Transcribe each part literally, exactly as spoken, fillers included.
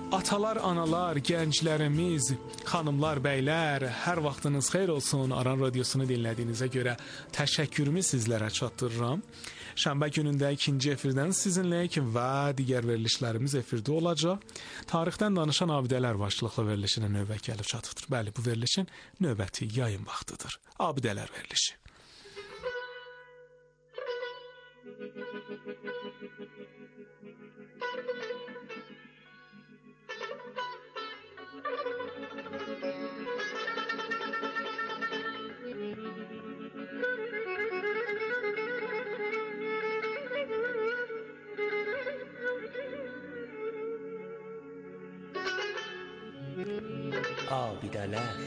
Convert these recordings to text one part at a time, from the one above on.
Atalar, analar, gənclərimiz, xanımlar, bəylər, hər vaxtınız xeyir olsun. Aran Radiosunu dinlədiyinizə görə təşəkkürümü sizlərə çatdırıram. Şənbə günündə ikinci efirdən sizinləyik və digər verilişlərimiz efirdə olacaq. Tarixdən danışan abidələr başlıqlı verilişinin növbə gəlib çatıbdır. Bəli, bu verilişin növbəti yayın vaxtıdır. Abidələr verilişi. Abidələr.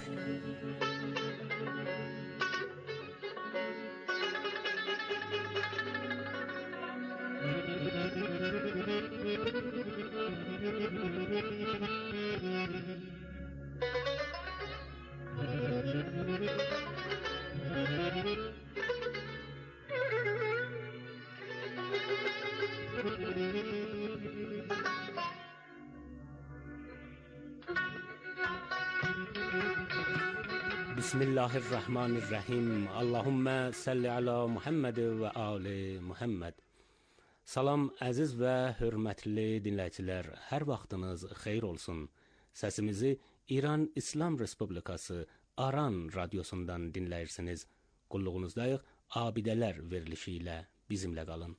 Bismillahirrahmanirrahim. Allahümme salli ala Muhammed və ali Muhammed. Salam əziz və hörmətli dinləyicilər, hər vaxtınız xeyir olsun. Səsimizi İran İslam Respublikası Aran radiosundan dinləyirsiniz. Qulluğunuzdayıq, abidələr verilişi ilə bizimlə qalın.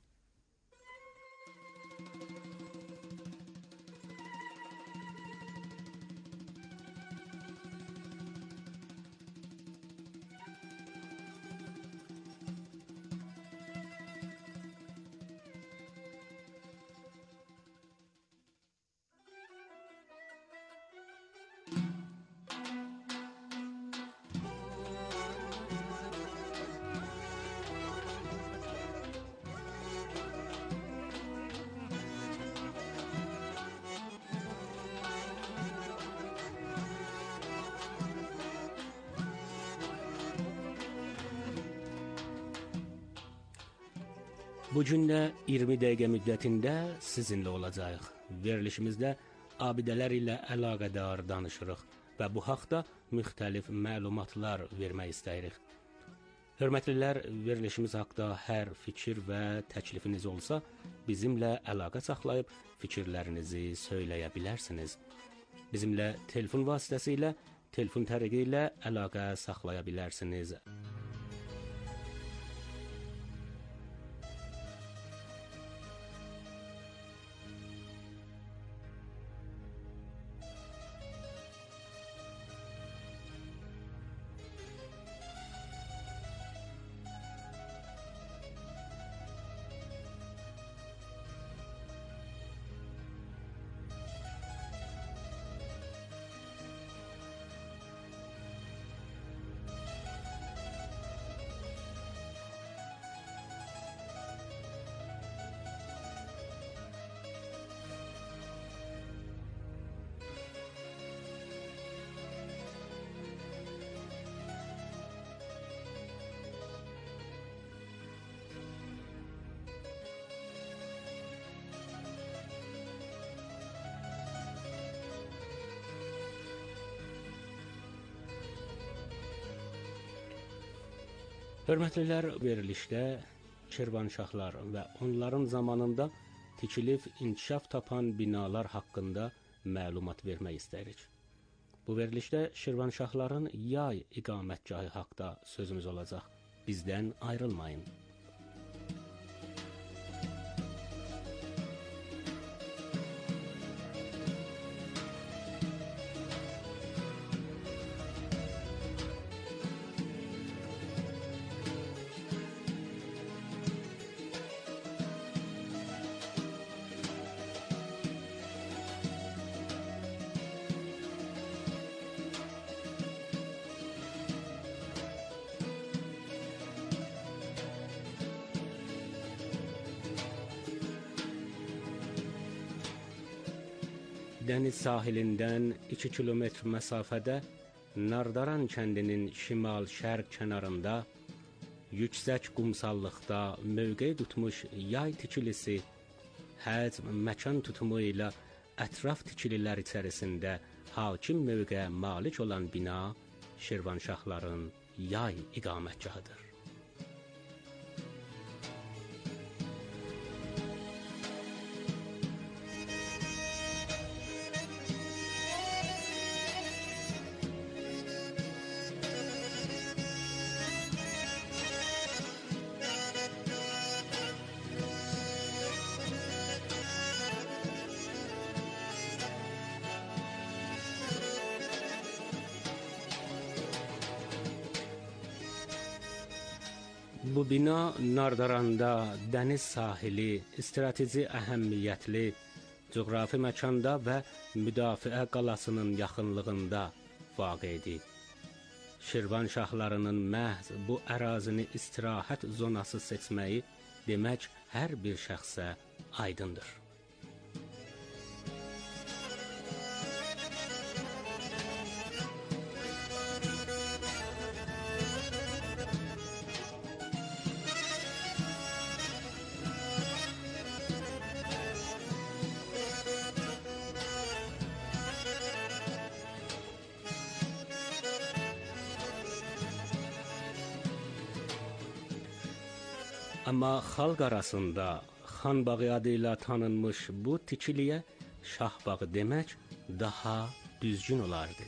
Bu gün də iyirmi dəqiqə müddətində sizinlə olacağıq. Verilişimizdə abidələr ilə əlaqədar danışırıq və bu haqda müxtəlif məlumatlar vermək istəyirik. Hörmətlilər, verilişimiz haqda hər fikir və təklifiniz olsa, bizimlə əlaqə saxlayıb fikirlərinizi söyləyə bilərsiniz. Bizimlə telefon vasitəsilə, telefon tərəqi ilə əlaqə saxlaya bilərsiniz. Hörmətlilər, verilişdə Şirvanşahlar və onların zamanında tikilib inkişaf tapan binalar haqqında məlumat vermək istəyirik. Bu verilişdə Şirvanşahların yay iqamətgahı haqqında sözümüz olacaq. Bizdən ayrılmayın. Dəniz sahilindən iki kilometr məsafədə Nardaran kəndinin şimal-şərq kənarında yüksək qumsallıqda mövqe tutmuş yay tikilisi həcm məkan tutumu ilə ətraf tikililər içərisində hakim mövqeyə malik olan bina Şirvanşahların yay iqamətgahıdır. Bu bina Nardaranda dəniz sahili, strateji əhəmiyyətli, coğrafi məkanda və müdafiə qalasının yaxınlığında vaqidir. Şirvanşahlarının məhz bu ərazini istirahət zonası seçməyi demək hər bir şəxsə aydındır. Amma xalq arasında Xanbağı adı ilə tanınmış bu tikiliyə Şahbağı demək daha düzgün olardı.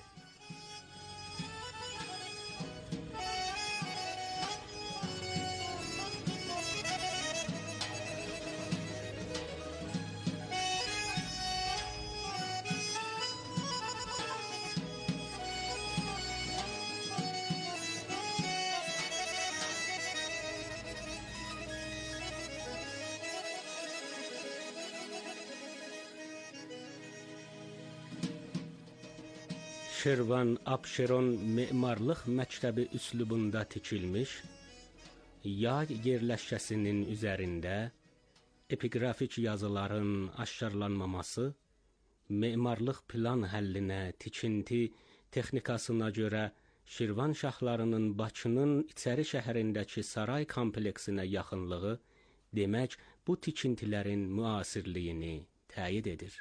Şirvan Abşeron memarlıq məktəbi üslubunda tikilmiş, yay yerləşkəsinin üzərində epiqrafik yazıların aşkarlanmaması, memarlıq plan həllinə, tikinti texnikasına görə Şirvanşahlarının Bakının içəri şəhərindəki saray kompleksinə yaxınlığı demək bu tikintilərin müasirliyini təyid edir.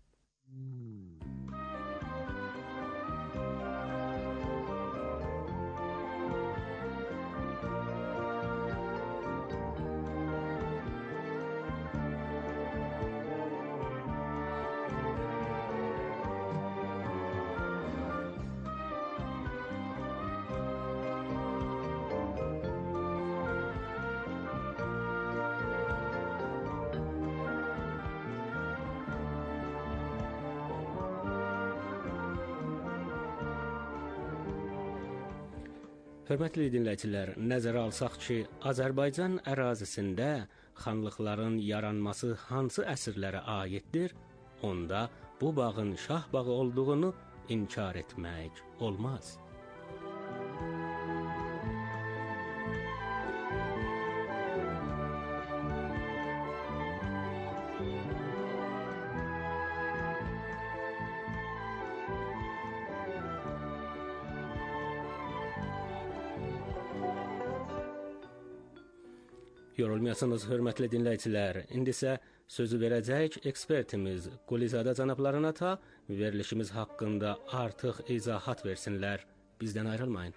Hörmətli dinləyicilər, nəzərə alsaq ki, Azərbaycan ərazisində xanlıqların yaranması hansı əsrlərə aiddir, onda bu bağın Şah bağı olduğunu inkar etmək olmaz. Yorulmayasınız, hörmətli dinləyicilər. İndi isə sözü verəcək ekspertimiz Qulizadə cənablarına ta verilişimiz haqqında artıq izahat versinlər. Bizdən ayrılmayın.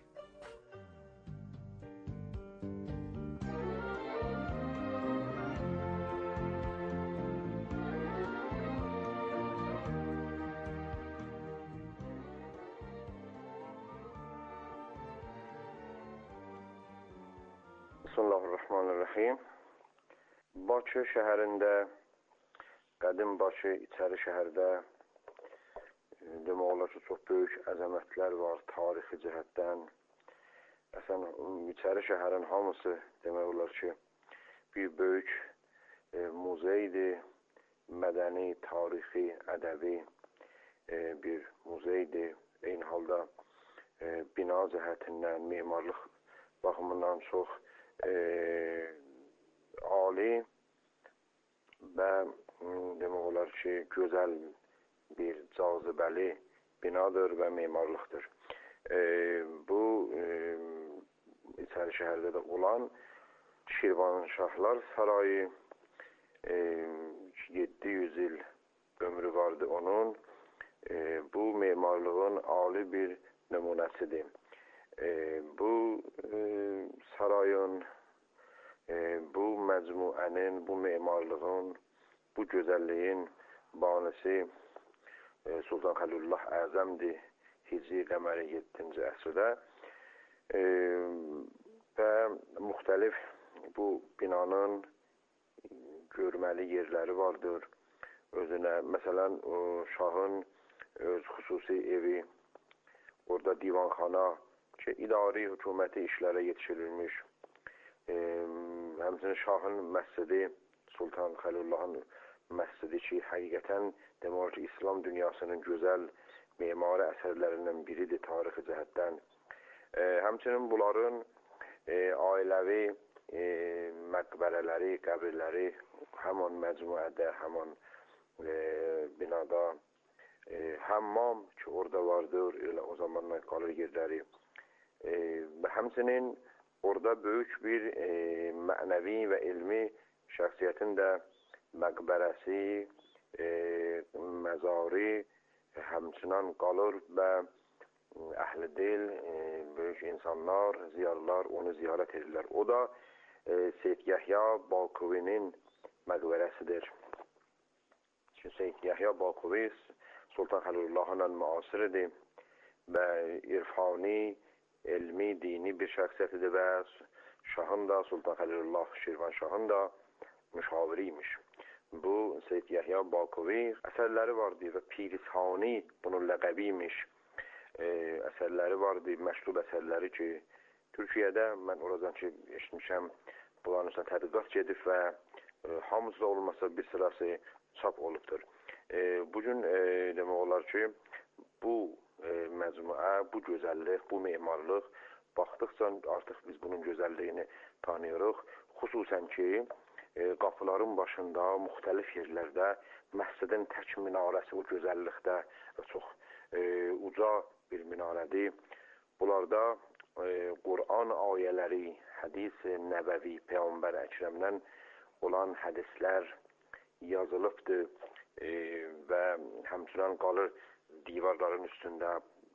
Bismillahirrahmanirrahim. Bakı şəhərində, qədim Bakı içəri şəhərdə demək olar ki, çox böyük əzəmətlər var tarixi cəhətdən. Əslən, içəri şəhərin hamısı demək olar ki, bir böyük e, muzeydir, mədəni, tarixi, ədəbi e, bir muzeydir. Eyni halda e, bina cəhətindən, memarlıq baxımından çox E, ali və demək olar ki, gözəl bir cazibəli binadır və memarlıqdır. E, bu e, içəri şəhərdə də olan Şirvanşahlar Sarayı e, yeddi yüz il ömür ömrü vardı onun. E, bu memarlığın âli bir nümunəsidir. E, bu e, sarayın, e, bu məcmuənin, bu memarlığın, bu gözəlliyin banisi e, Sultan Xəlilullah Əzəmdir. Hicri qəməri yeddinci əsrdə e, və müxtəlif bu binanın görməli yerləri vardır. Özünə, məsələn, o, şahın öz xüsusi evi, orada divanxana ki, idari hökuməti işlərə yetişdirilmiş. E, həmçinin şahın məscidi, Sultan Xəlilullahın məscidi ki, həqiqətən demək olar ki, İslam dünyasının gözəl memari əsərlərindən biridir tarixi cəhətdən. E, həmçinin bunların e, ailəvi e, məqbərələri, qəbirləri həman məcmuədə, həman e, binada, e, həmmam ki, orada vardır, elə o zamandan qalır yerləri. E, və həmçinin orada böyük bir e, mənəvi və elmi şəxsiyyətin də məqbərəsi, e, məzari həmçinin qalır və əhl-i dil, e, böyük insanlar, ziyarlar onu ziyarət edirlər. O da e, Seyyid Yəhya Bakuvinin məqbərəsidir. Çünki Seyyid Yəhya Bakuvi Sultan Xəlilullahla müasiridir və irfani, elmi, dini bir şəxsiyyətidir və şahın da, Sultan Xəlilullah Şirvanşahın da müşaviriymiş. Bu Seyyid Yəhya Bakuvi əsərləri vardı və Pirisani bunun ləqəbiymiş. E, əsərləri vardı, məşhur əsərləri ki, Türkiyədə mən oradan ki, eşitmişəm, bunların üstündə tədqiqat gedib və e, hamısı da olmasa bir sırası çap olubdur. E, bugün e, demək olar ki, bu e, məcmuə, bu gözəllik, bu memarlıq baxdıqca artıq biz bunun gözəlliyini tanıyırıq. Xüsusən ki, E, qapıların başında, müxtəlif yerlərdə, məscidin tək minarəsi o gözəllikdə çox e, uca bir minarədir. Bunlarda e, Quran ayələri, hədis-i nəbəvi, Peyğəmbər Əkrəmdən olan hədislər yazılıbdır e, və həmçinin qalır divarların üstündə,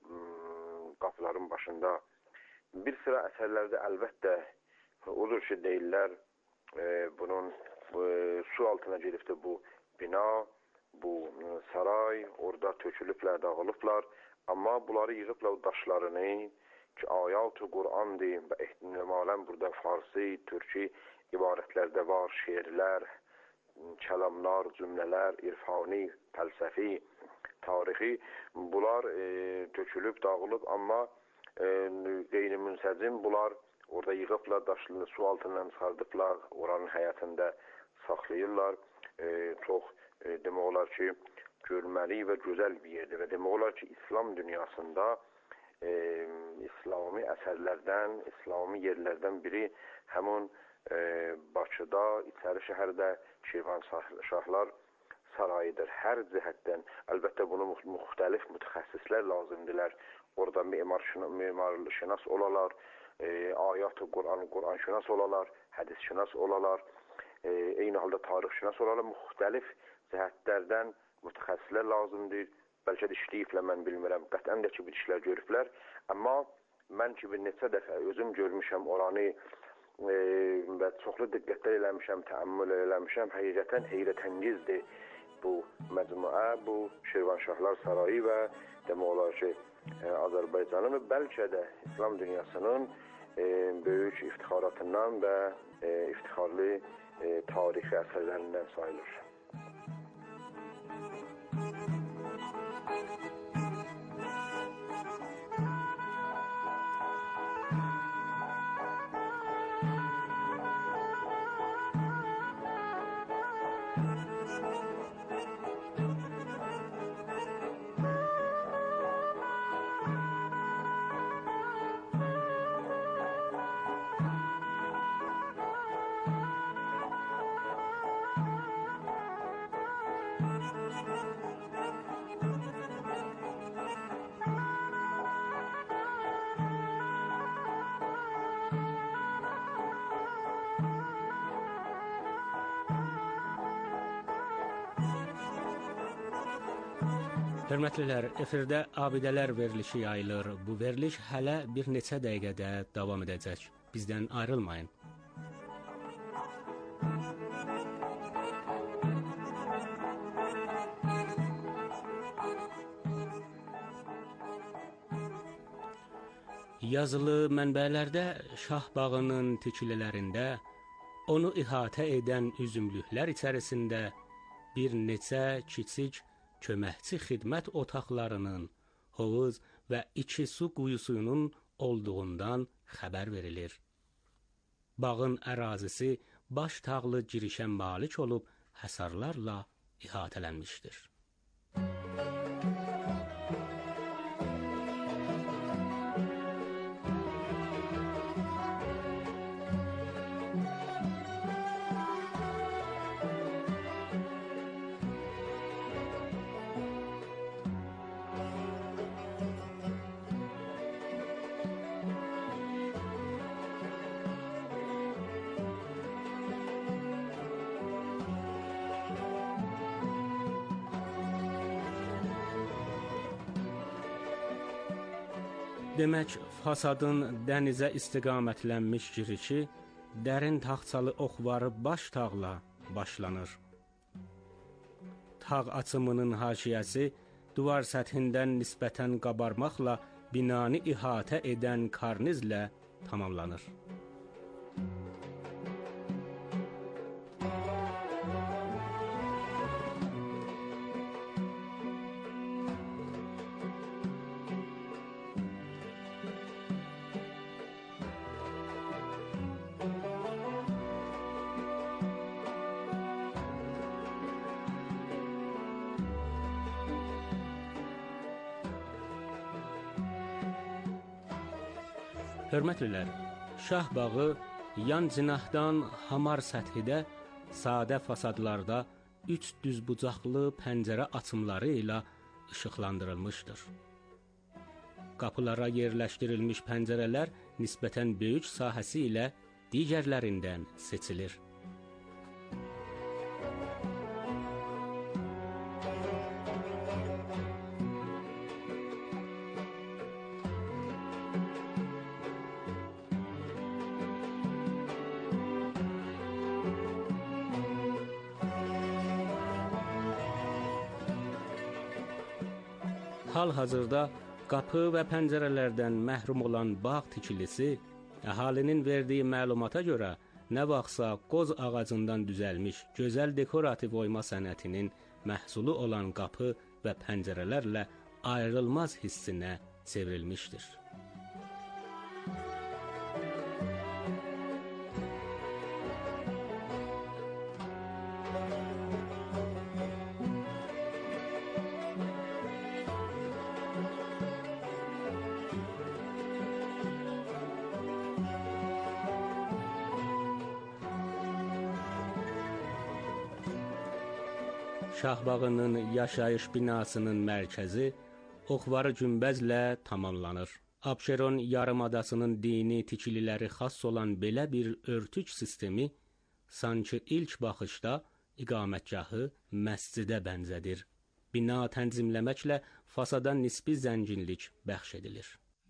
qapıların başında. Bir sıra əsərlərdə əlbəttə olur ki, deyirlər, E, bunun e, su altına gedibdir bu bina, bu e, saray, orada tökülüblər, dağılıblar. Amma bunları yığıblar o daşlarını ki, ayat-ı Qur'andır və ehtimalən burada farsi, türki ibarətlərdə var, şeirlər, kəlamlar, cümlələr, irfani, fəlsəfi, tarixi. Bunlar e, tökülüb, dağılıb, amma e, qeyri-münsəcim bunlar orada yığıblar, daşlarını su altından çıxardıblar, oranın həyatında saxlayırlar. E, çox e, demək olar ki, görməli və gözəl bir yerdir və demək olar ki, İslam dünyasında e, İslami əsərlərdən, İslami yerlərdən biri həmin e, Bakıda, İçəri şəhərdə Şirvanşahlar sarayıdır. Hər cəhətdən, əlbəttə bunu müxtəlif mütəxəssislər lazımdırlar. Orada memarşünas olalar, E, ayat-ı Quran, Quran-şünas olalar, hədis-şünas olalar, e, eyni halda tarix-şünas olalar, müxtəlif cəhətlərdən mütəxəssislər lazımdır. Bəlkə də işləyiblər, mən bilmirəm, qətən də ki, bir işlər görüblər. Amma mən ki, bir neçə dəfə özüm görmüşəm oranı e, və çoxlu diqqətlər eləmişəm, təəmmül eləmişəm. Həqiqətən heyrətəngizdir bu məcmuə, bu Şirvanşahlar sarayı və demək olar ki, e, Azərbaycanın və bəlkə də İslam dünyasının e, böyük iftixaratından və e, iftixarlı e, tarixi əsərlərindən sayılır. Hörmətlilər, efirdə abidələr verilişi yayılır. Bu veriliş hələ bir neçə dəqiqədə davam edəcək. Bizdən ayrılmayın. Yazılı mənbələrdə Şahbağının tikililərində onu ihatə edən üzümlüklər içərisində bir neçə kiçik köməkçi xidmət otaqlarının, hovuz və iki su quyusunun olduğundan xəbər verilir. Bağın ərazisi baş tağlı girişə malik olub həsarlarla ihatələnmişdir. Demək, fasadın dənizə istiqamətlənmiş girişi dərin taxçalı oxvarı baş tağla başlanır. Tağ açımının haşiyəsi divar səthindən nisbətən qabarmaqla binanı ihatə edən karnizlə tamamlanır. Hörmətlilər, Şahbağı yan cinahdan hamar səthidə sadə fasadlarda üç düzbucaqlı pəncərə açımları ilə işıqlandırılmışdır. Qapılara yerləşdirilmiş pəncərələr nisbətən böyük sahəsi ilə digərlərindən seçilir. Hal-hazırda qapı və pəncərələrdən məhrum olan bağ tikilisi, əhalinin verdiyi məlumata görə, nə vaxtsa qoz ağacından düzəlmiş gözəl dekorativ oyma sənətinin məhsulu olan qapı və pəncərələrlə ayrılmaz hissinə çevrilmişdir. Şahbağının yaşayış binasının mərkəzi oxvarı günbəzlə tamamlanır. Abşeron yarımadasının dini tikililəri xas olan belə bir örtük sistemi sanki ilk baxışda iqamətgahı məscidə bənzədir. Bina tənzimləməklə fasada nisbi zənginlik bəxş edilir.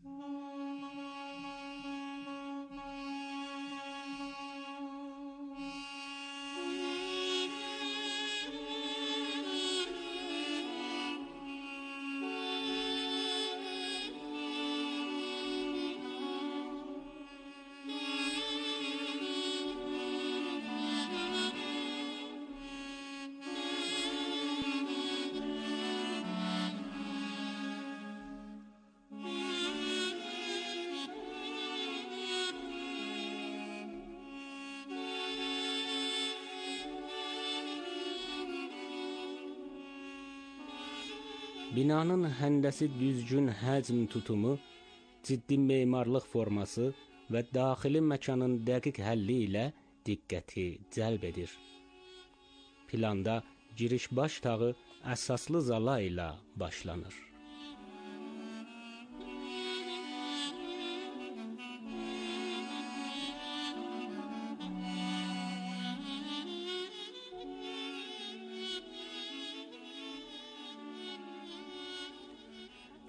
Binanın həndəsi düzgün həcm tutumu, ciddi memarlıq forması və daxili məkanın dəqiq həlli ilə diqqəti cəlb edir. Planda giriş baş tağı əsaslı zala ilə başlanır.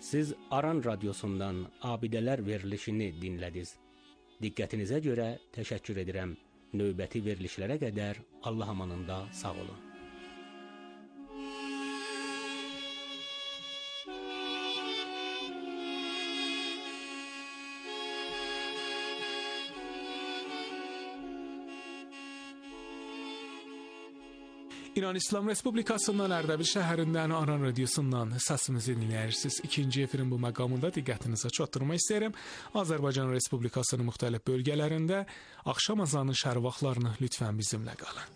Siz Aran Radyosu'ndan Abideler verilişini dinlediniz. Diqqətinizə görə təşəkkür edirəm. Növbəti verilişlərə qədər Allah amanında sağ olun. İran İslam Respublikasından Ərdəbil şəhərindən Aran Radiosundan səsimizi dinləyirsiniz. İkinci efirin bu məqamında diqqətinizə çatdırmaq istəyirəm. Azərbaycan Respublikasının müxtəlif bölgələrində axşam azanı şəhər vaxtlarını lütfən bizimlə qalın.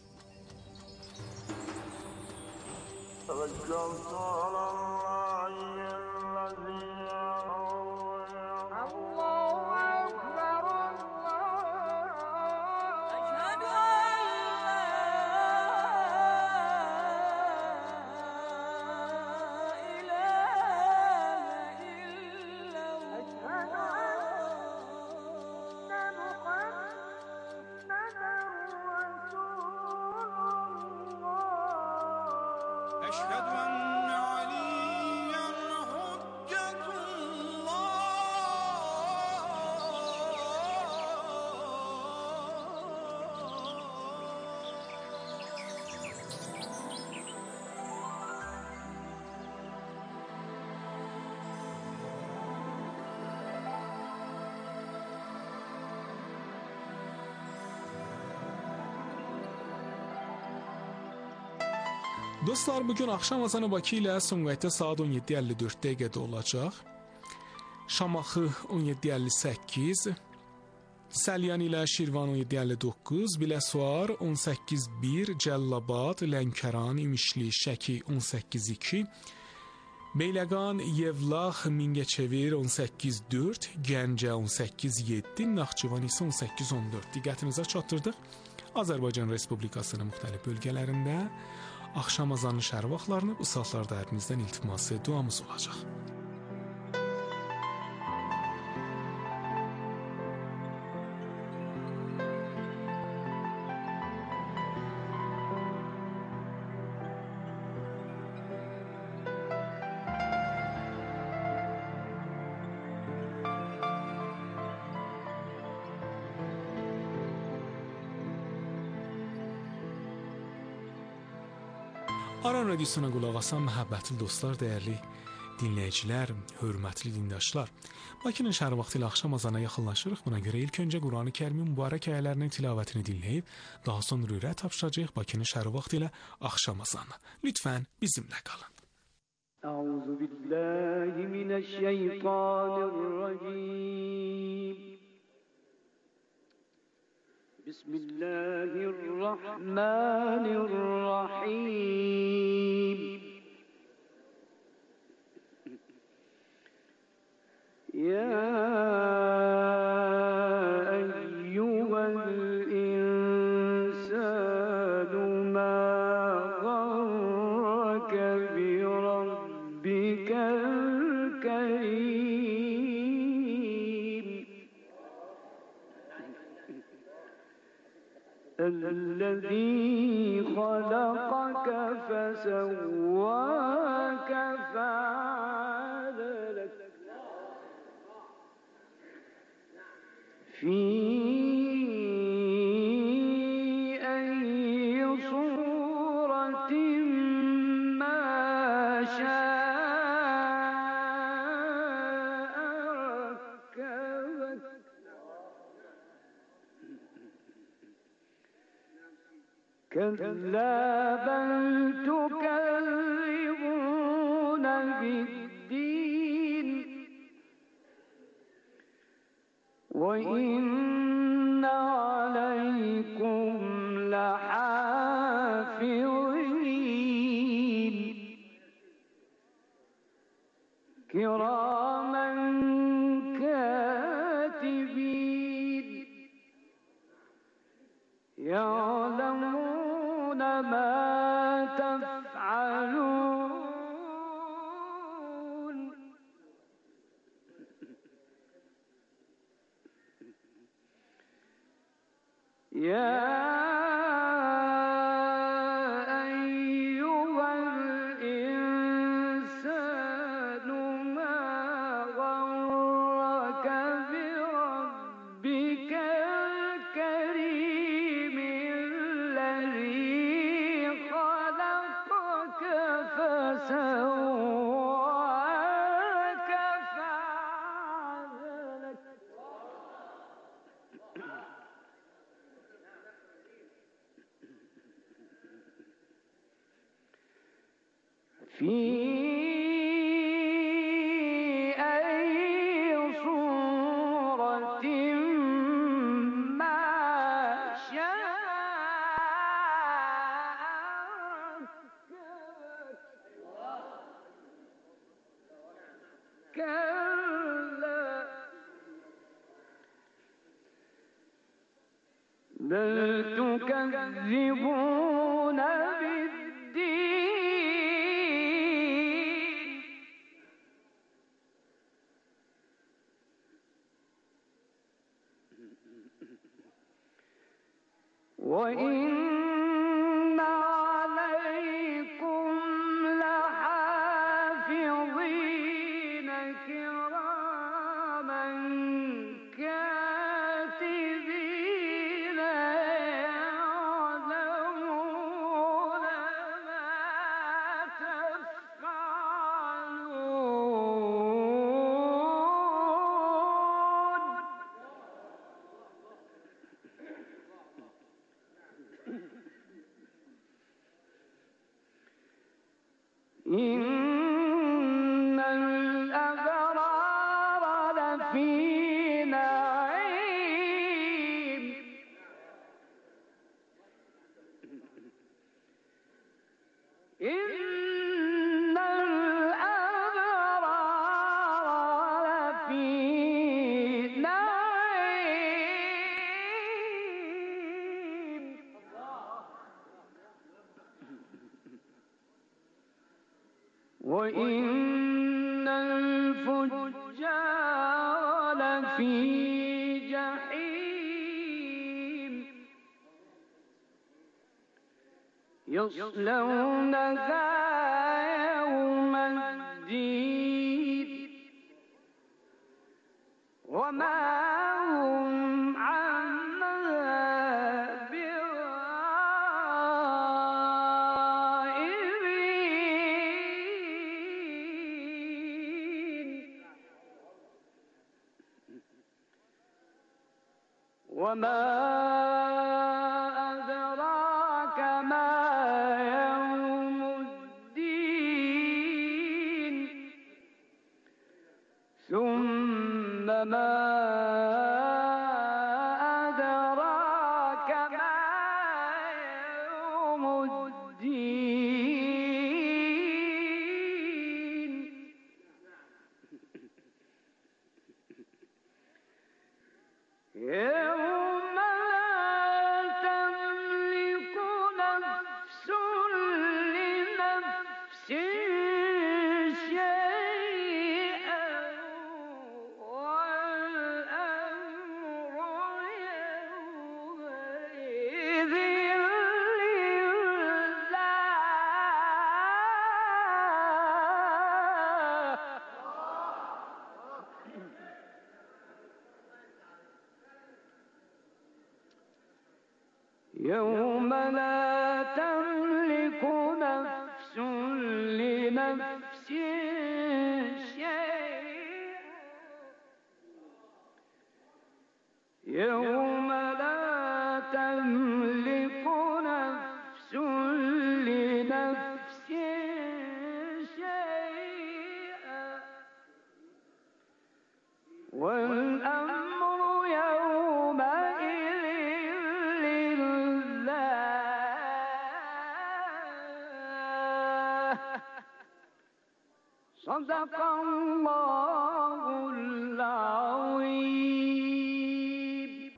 Dostlar, bugün axşam azanı Bakı ilə Sumqayıtda saat on yeddi əlli dörd dəqiqədə olacaq. Şamaxı on yeddi əlli səkkiz, Səlyan ilə Şirvan on yeddi əlli doqquz, Biləsuvar on səkkiz bir, Cəllabad, Lənkəran, İmişli, Şəki on səkkiz iki, Beyləqan, Yevlax, Mingəçevir on səkkiz dörd, Gəncə on səkkiz yeddi, Naxçıvan isə on səkkiz on dörd. Diqqətinizə çatdırdıq. Azərbaycan Respublikasının müxtəlif bölgələrində axşam azanı şəhər vaxtlarını bu saatlarda ərinizdən iltiması duamız olacaq. Aran Radiosuna qulaq asan məhəbbətli dostlar, dəyərli dinləyicilər, hörmətli dindaşlar. Bakının şəhər vaxtı ilə axşam azana yaxınlaşırıq. Buna görə ilk öncə Qurani Kərimin mübarək ayələrinin tilavətini dinləyib, daha sonra ürək tapşıracağıq Bakının şəhər vaxtı ilə axşam azanı. Lütfən bizimlə qalın. Əuzu billahi mineşşeytanirracim. Bismillahirrahmanirrahim. Ya eyyuhel insanu ma garrake bi rabbikel kerim. الذي خلقك فسواك فعدلك في أي صورة ما شاء ركبك كلا بل تكذبون بالدين وإن عليكم لحافظين كراما كاتبين يعلمون ما تفعلون يا أيها الإنسان ما في أي صورة ما شاء كلا بل تكذبون بالدين وإن عليكم لحافظين كراما كاتبين يعلمون ما تفعلون إن الأبرار لفي نعيم إن الأبرار لفي نعيم وإن الفجار لفي جحيم يصلونها يوم الدين وما هم عنها بغائبين وما أدراك ما يوم الدين ثم ما أدراك ما يوم الدين يوم لا تملك نفس لنفس شيئا والأمر يومئذ لله يوم لا تملك نفس لنفس شيئا يوم لا تملك نفس لنفس شيئا والأمر يومئذ لله صدق الله العظيم.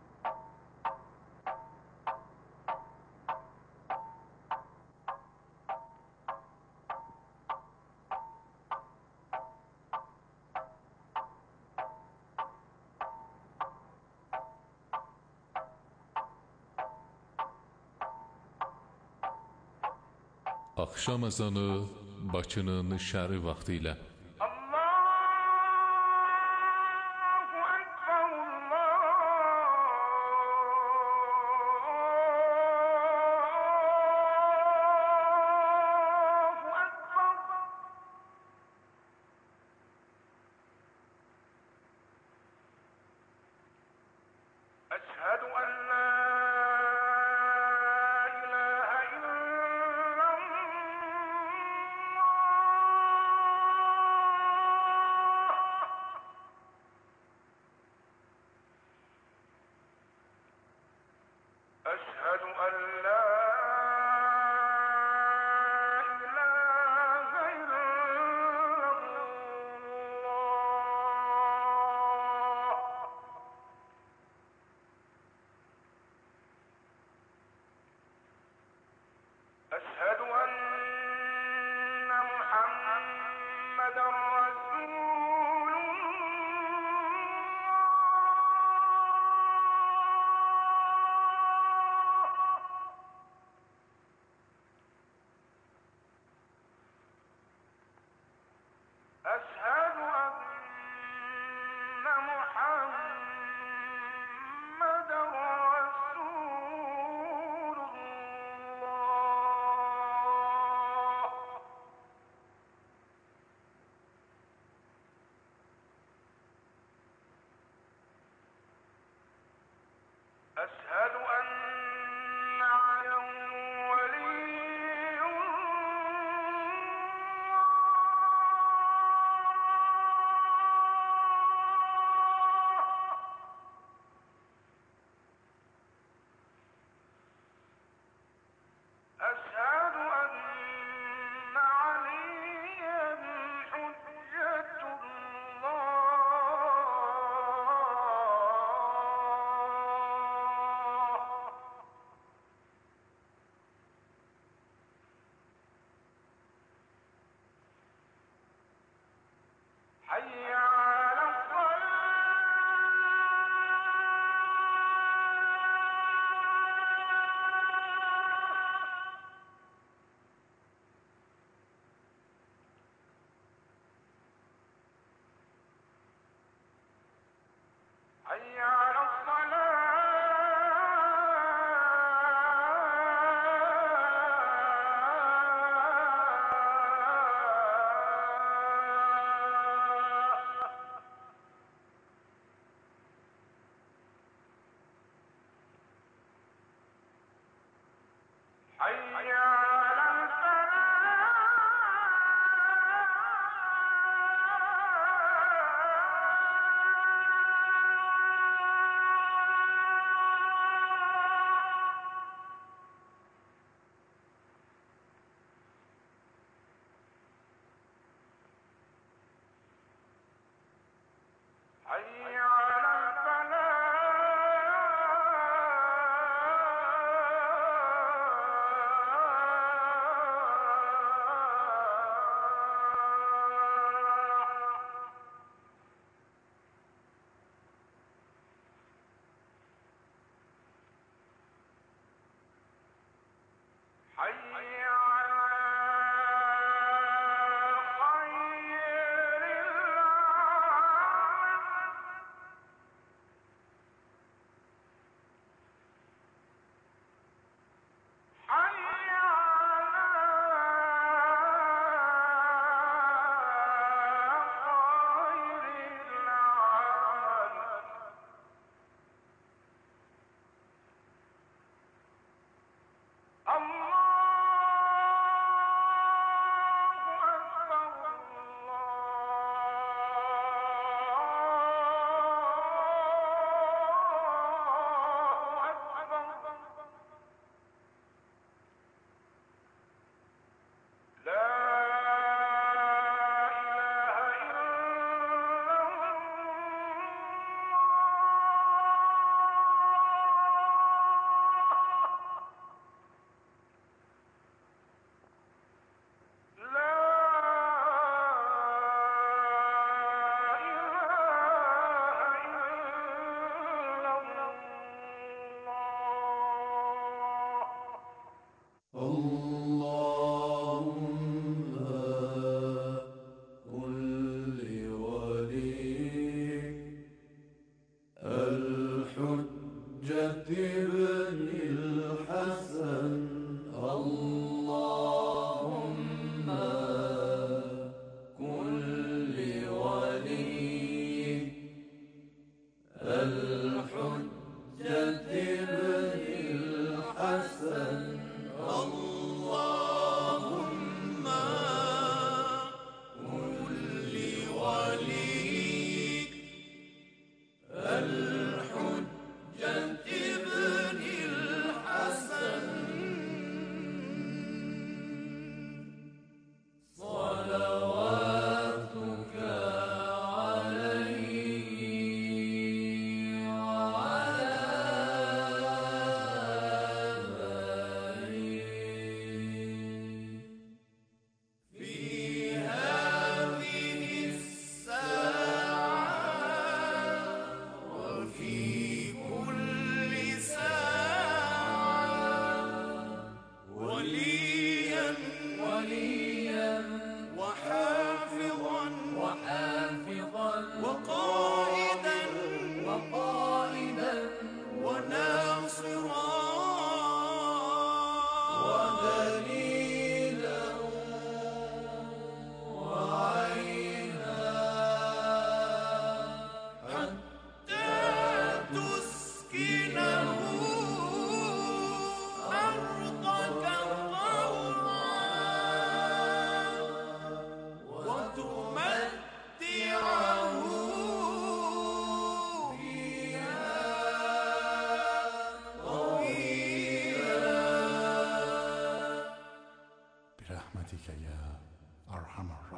Axşam ezanı Bakının şərq vaxtı ilə أشهد أن لا إله إلا الله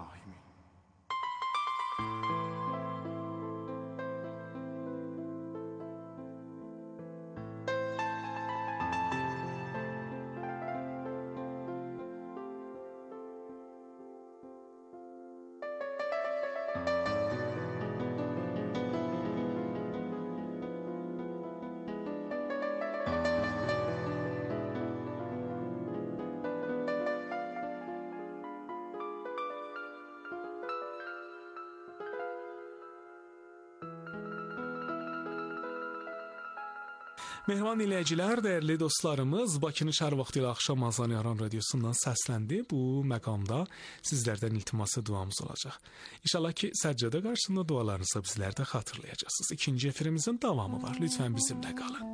الراحمین. Mehriban dinləyicilər, dəyərli dostlarımız, Bakının şəhər vaxtı ilə axşam azanı Aran radiosundan səsləndi. Bu məqamda sizlərdən iltiması duamız olacaq. İnşallah ki, səccədə qarşısında dualarınızı bizlər də xatırlayacaqsınız. İkinci efirimizin davamı var. Lütfən bizimlə qalın.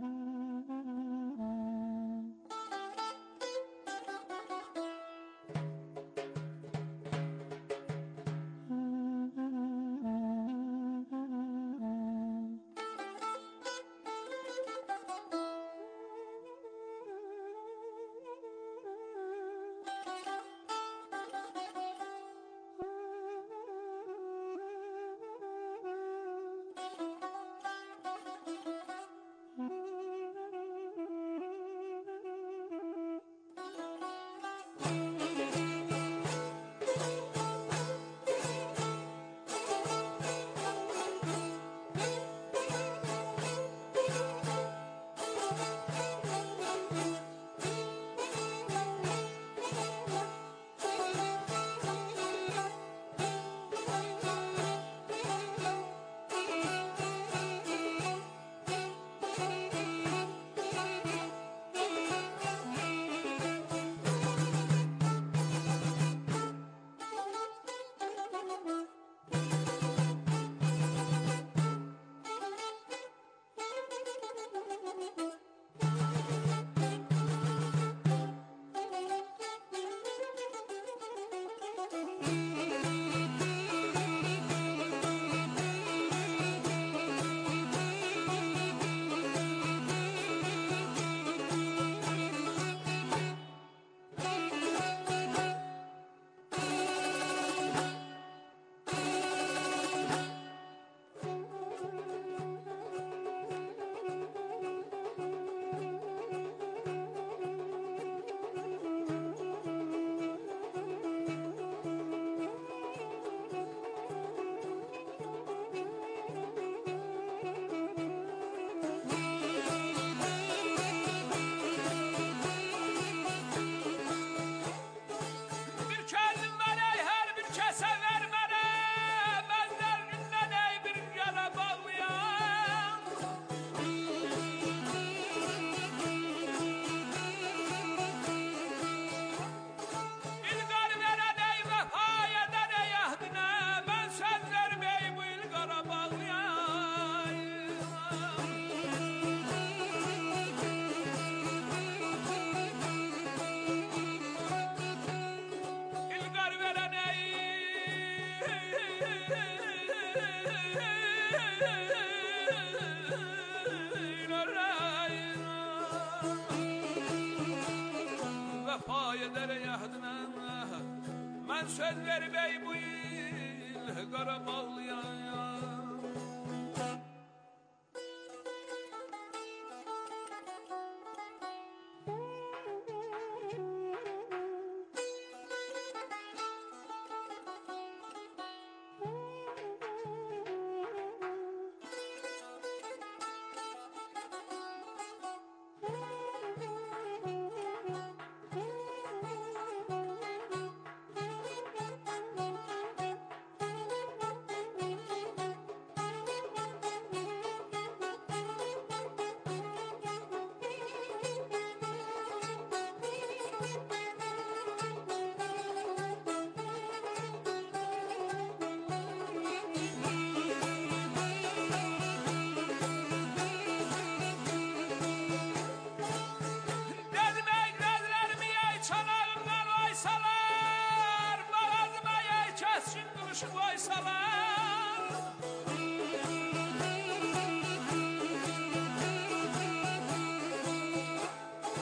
Mən söz verməyi bu il Qarabağlıya.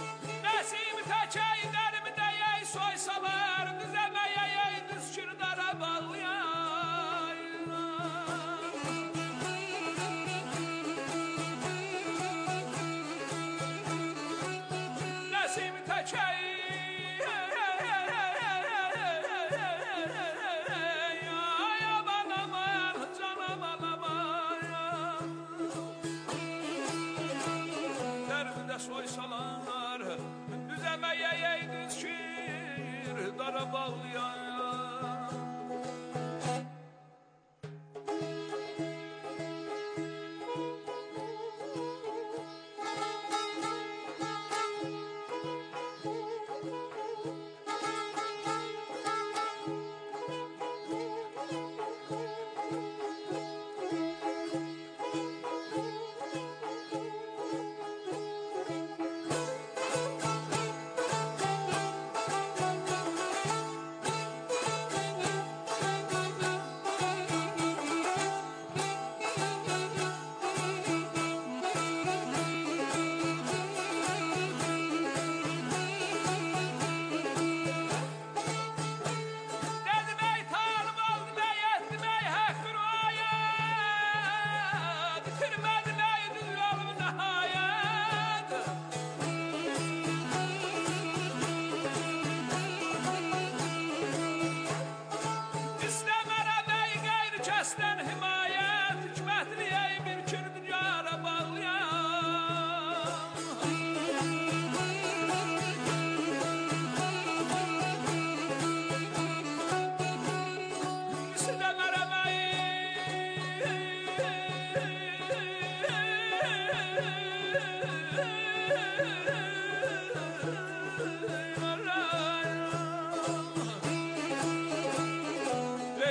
Nəsim təkəydərimdə yey soysalar, düzəməyə yey düz kürdara.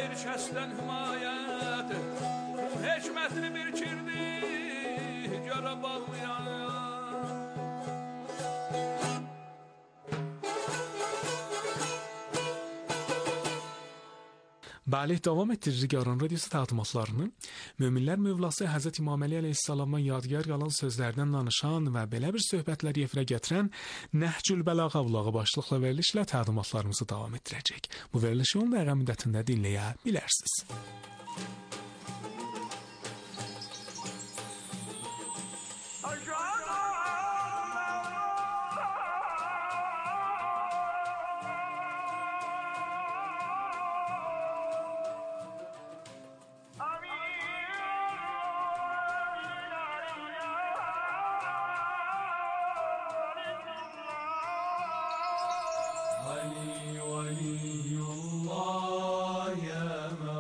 bir kəsdən himayət, hikmətli bir kirdi görə bağlayan. Bəli, davam ettiririk Aran Radiosu təqdimatlarını. Möminlər Mövlası Həzrət İmam Əli əleyhissalamdan yadigar qalan sözlərdən danışan və belə bir söhbətləri yerinə gətirən Nəhcül Bəlağa vlogu başlıqlı verilişlə təqdimatlarımızı davam etdirəcək. Bu verilişi on dəqiqə müddətində dinləyə bilərsiniz. علي ولي الله يا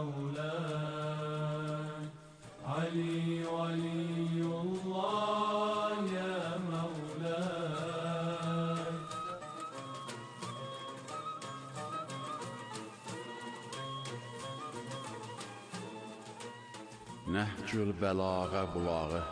مولاي علي ولي الله يا مولاي Nəhcül Bəlağa bulağı.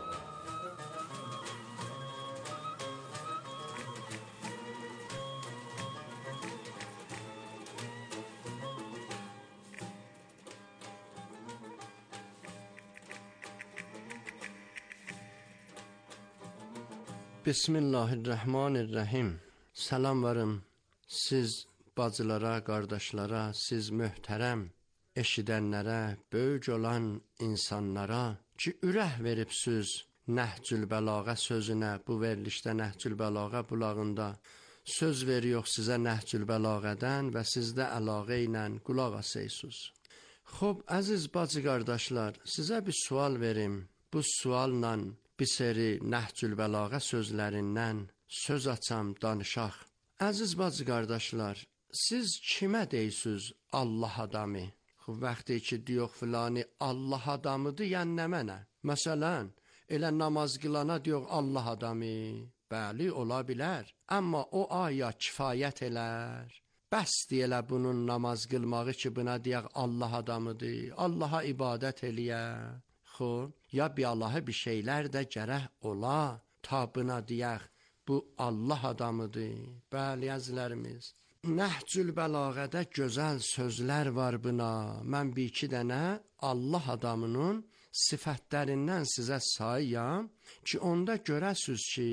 Bismillahirrahmanirrahim. Salam varım siz bacılara, qardaşlara, siz möhtərəm eşidənlərə, böyük olan insanlara ki, ürək veribsüz Nəhcül Bəlağa sözünə, bu verilişdə Nəhcül Bəlağa bulağında söz veriyor sizə Nəhcül Bəlağədən və siz də əlaqə ilə qulaq asıysınız. Xob, əziz bacı qardaşlar, sizə bir sual verim. Bu sualla bir seri Nəhcül Bəlağa sözlərindən söz açam, danışaq. Əziz bacı qardaşlar, siz kimə deyirsiniz Allah adamı? Vaxtı ki diyor filani Allah adamıdır, yəni nə mənə? Məsələn, elə namaz qılana diyor Allah adamı. Bəli, ola bilər. Amma o aya kifayət elər. Bəsdir elə bunun namaz qılmağı ki, buna deyək Allah adamıdır, Allaha ibadət eləyər. Xo, ya bir Allah'a bir şeylər də gərək ola, ta buna deyək bu Allah adamıdır. Bəli, əzizlərimiz. Nəhcül Bəlağədə gözəl sözlər var buna. Mən bir iki dənə Allah adamının sifətlərindən sizə sayayım ki, onda görəsiz ki,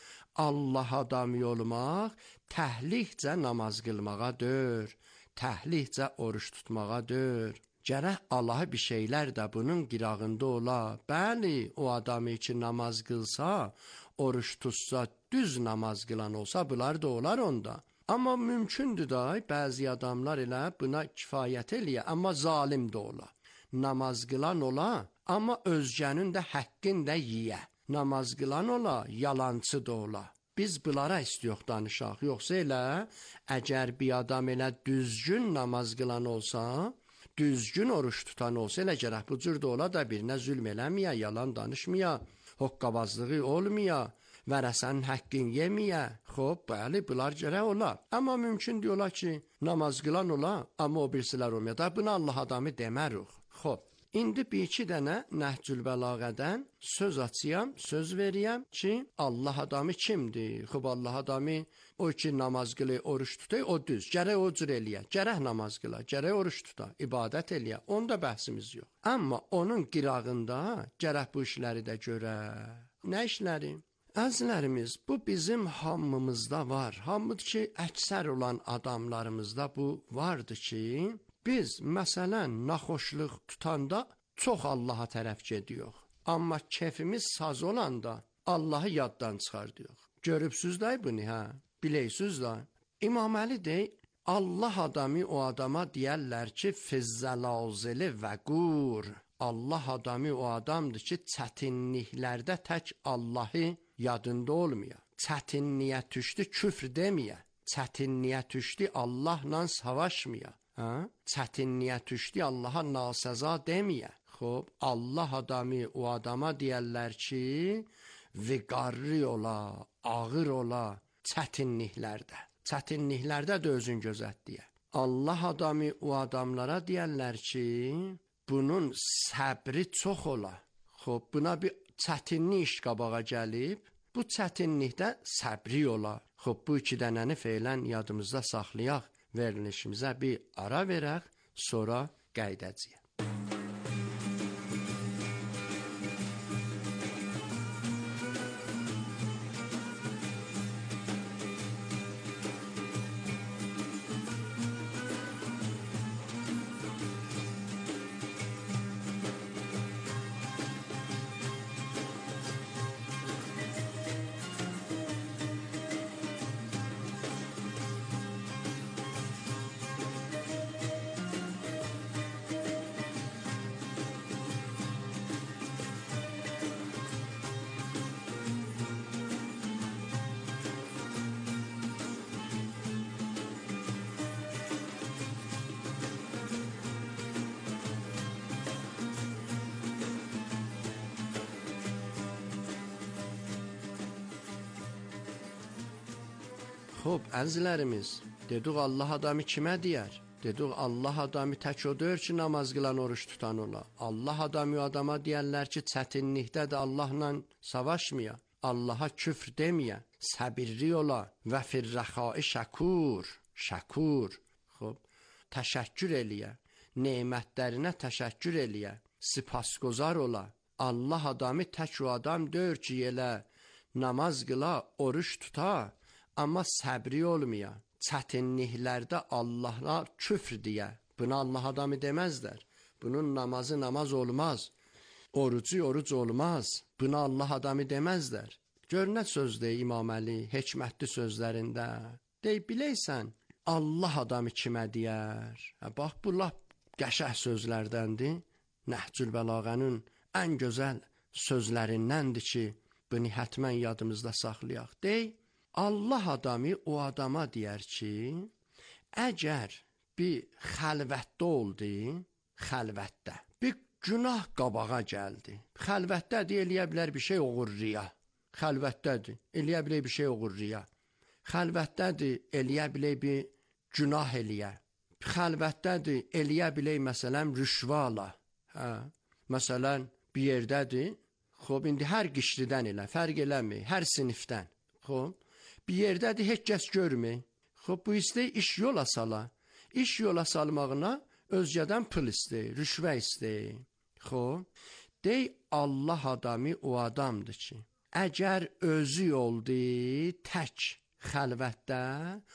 Allah adamı olmaq təhlikcə namaz qılmağa dör, təhlikcə oruç tutmağa dör. Gərək Allah'a bir şeylər də bunun qirağında ola. Bəli, o adamı ki namaz qılsa, oruç tutsa, düz namaz qılan olsa, bunlar da olar onda. Amma mümkündür da, bəzi adamlar elə buna kifayət eləyə, amma zalim də ola. Namaz qılan ola, amma özgənin də həqqin də yiyə. Namaz qılan ola, yalancı da ola. Biz bunlara istiyox danışaq. Yoxsa elə, əgər bir adam elə düzgün namaz qılan olsa, düzgün oruç tutan olsa, elə gərək bu cür də ola da birinə zülm eləməyə, yalan danışmaya, hoqqabazlığı olmaya, vərəsənin həqqin yeməyə. Xob, bəli, bunlar gərək ola. Amma mümkün deyola ki, namaz qılan ola, amma o birisilər olmaya da, buna Allah adamı demərik. Xob, indi bir iki dənə Nəhcül Bəlağədən söz açıyam, söz veriyəm ki, Allah adamı kimdir? Xob, Allah adamı o ki namaz qılı, oruç tutay, o düz. Gərək o cür eləyə, gərək namaz qıla, gərək oruç tuta, ibadət eləyə. Onda bəhsimiz yox. Amma onun qirağında gərək bu işləri də görə. Nə işləri? Əzizlərimiz, bu bizim hamımızda var. Hamıdır ki, əksər olan adamlarımızda bu vardır ki, biz məsələn naxoşluq tutanda çox Allaha tərəf gediyor. Amma kefimiz saz olanda Allahı yaddan çıxardıq. Görübsüz də bunu, hə? Biləysüz də. İmam Əli deyir, Allah adamı o adama deyərlər ki, fizzəlazili və qur. Allah adamı o adamdır ki, çətinliklərdə tək Allahı yadında olmaya. Çətinliyə düşdü, küfr deməyə. Çətinliyə düşdü, Allahla savaşmaya. Ha? Çətinliyə düşdü, Allaha nasəza deməyə. Xob, Allah adamı o adama deyərlər ki, viqarri ola, ağır ola çətinliklərdə. Çətinliklərdə də özün gözət deyə. Allah adamı o adamlara deyərlər ki, bunun səbri çox ola. Xoş, buna bir çətinlik iş qabağa gəlib, bu çətinlikdə səbri ola. Xoş, bu iki dənəni feylən yadımızda saxlayaq, verilişimizə bir ara verək, sonra qaydacağıq. Xoş, əzizlərimiz, dedik Allah adamı kimə deyər? Dedik Allah adamı tək o deyir ki, namaz qılan, oruç tutan ola. Allah adamı o adama deyərlər ki, çətinlikdə də Allahla savaşmaya, Allaha küfr deməyə, səbirli ola və firrəxai şəkur, şəkur. Xoş, təşəkkür eləyə, nemətlərinə təşəkkür eləyə, sipasgozar ola. Allah adamı tək o adam deyir ki, elə namaz qıla, oruç tuta, amma səbri olmaya, çətinliklərdə Allah'a küfr deyə. Buna Allah adamı deməzlər. Bunun namazı namaz olmaz. Orucu oruc olmaz. Buna Allah adamı deməzlər. Gör nə söz deyir İmam Əli hikmətli sözlərində. Deyib biləysən, Allah adamı kimə deyər? Hə, bax, bu lap qəşəng sözlərdəndir. Nəhcül Bəlağənin ən gözəl sözlərindəndir ki, bunu hətmən yadımızda saxlayaq. Deyib, Allah adamı o adama deyər ki, əgər bir xəlvətdə oldu, xəlvətdə, bir günah qabağa gəldi. Xəlvətdədir, eləyə bilər bir şey oğurluya. Xəlvətdədir, eləyə bilər bir şey oğurluya. Xəlvətdədir, eləyə bilər bir günah eləyə. Xəlvətdədir, eləyə bilər məsələn rüşvala. Hə? Məsələn, bir yerdədir, xoş, indi hər qişlidən elə, fərq eləmir, hər sinifdən. Xoş, bir yerdədir, heç kəs görmür. Xoş, bu istəyir iş yola sala. İş yola salmağına özgədən pul istəyir, rüşvə istəyir. Xoş, dey Allah adamı o adamdır ki, əgər özü oldu tək xəlvətdə,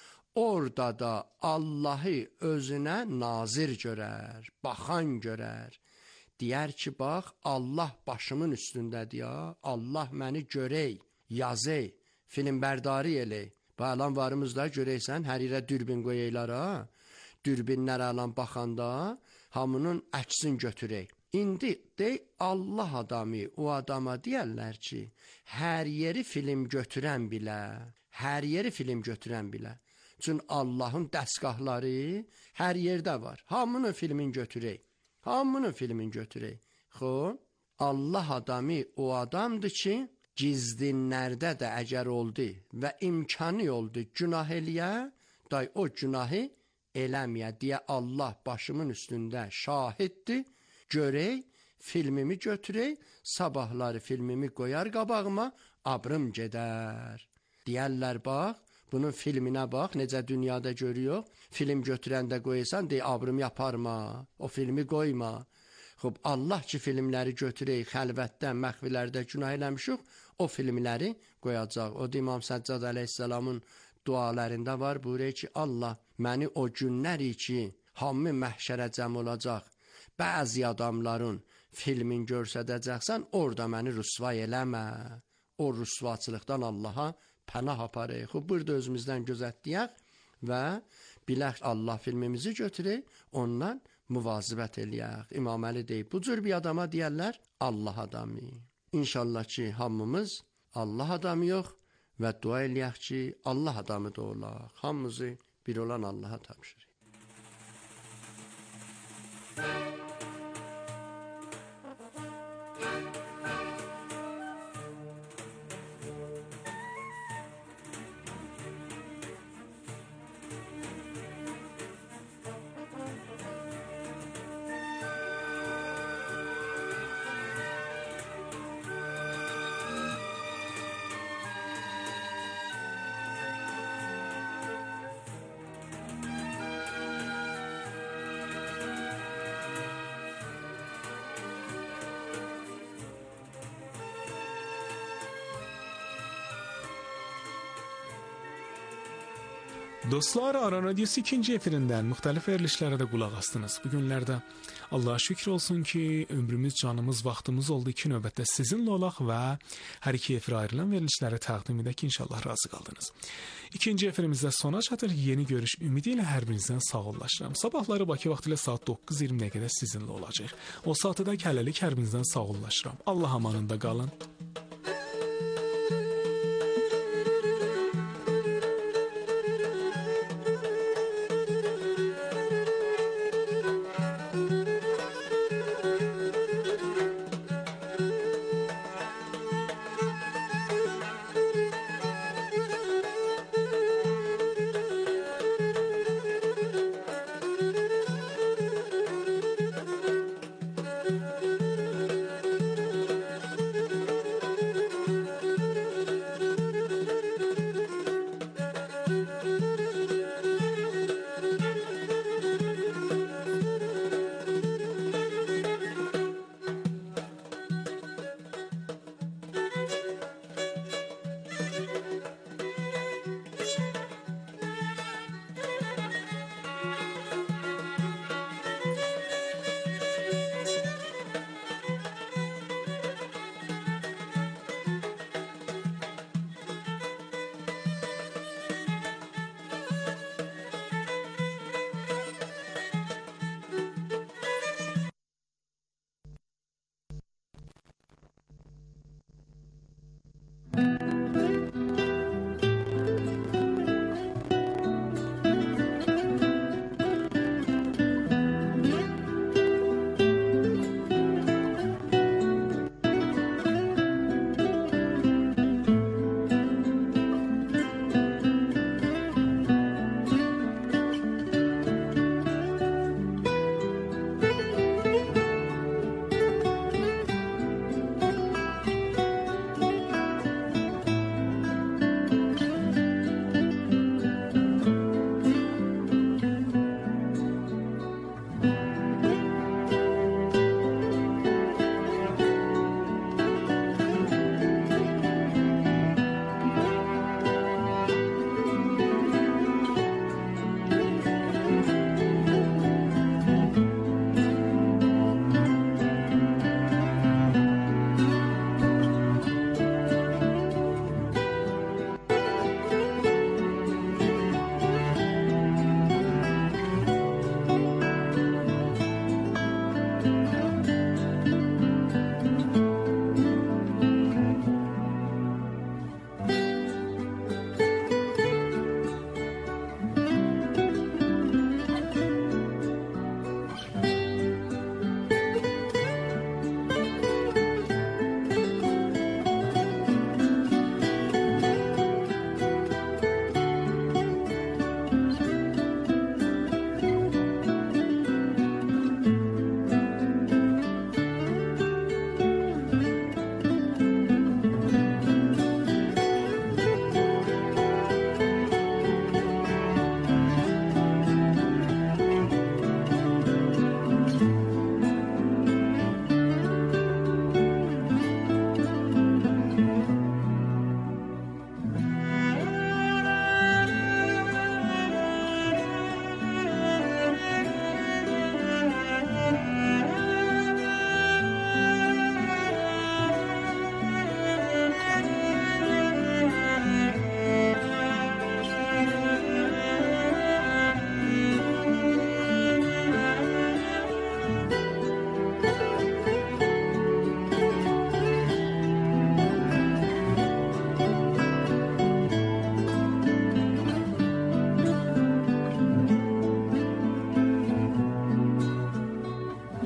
orada da Allahı özünə nazir görər, baxan görər. Deyər ki, bax, Allah başımın üstündədir ya, Allah məni görək, yazək, filmbərdari elək. Bəlan varımızda görəksən, hər yerə dürbün qoyaylara, dürbinlər alan baxanda, hamının əksin götürək. İndi dey, Allah adamı o adama deyərlər ki, hər yeri film götürən bilə, hər yeri film götürən bilə. Çünki Allahın dəstgahları hər yerdə var. Hamının filmin götürək. Hamının filmin götürək. Xoş, Allah adamı o adamdır ki, gizlinlərdə də əgər oldu və imkanı oldu günah eləyə, day o günahı eləməyə deyə Allah başımın üstündə şahiddir, görək, filmimi götürək, sabahları filmimi qoyar qabağıma, abrım gedər. Deyərlər, bax, bunun filminə bax, necə dünyada görüyor, film götürəndə qoysan, dey, abrım yaparma, o filmi qoyma. Xoş, Allah ki, filmləri götürək, xəlvətdə, məxvilərdə günah eləmişik, o filmləri qoyacaq. O da İmam Səccad əleyhissalamın dualarında var, buyuruyor ki, Allah, məni o günləri ki, hamı məhşərə cəm olacaq, bəzi adamların filmin görsədəcəksən, orada məni rüsvay eləmə. O rüsvaçılıqdan Allaha pənah aparıq. Xoş, burada özümüzdən gözətləyək və bilək Allah filmimizi götürək, ondan müvazibət eləyək. İmam Əli deyib, bu cür bir adama deyərlər, Allah adamı. İnşallah ki, hamımız Allah adamı yox və dua eləyək ki, Allah adamı da olaq. Hamımızı bir olan Allaha tapşırıq. Dostlar, Aran Radyosu ikinci efirindən müxtəlif verilişlərə də qulaq astınız. Bu günlərdə Allah'a şükür olsun ki, ömrümüz, canımız, vaxtımız oldu ki, növbətdə sizinlə olaq və hər iki efirə ayrılan verilişləri təqdim edək ki, inşallah razı qaldınız. İkinci efirimizdə sona çatır. Yeni görüş ümidi ilə hər birinizdən sağollaşıram. Sabahları Bakı vaxtı ilə saat doqquz iyirmi dəqiqədə sizinlə olacaq. O saatı da hələlik hər birinizdən sağollaşıram. Allah amanında qalın.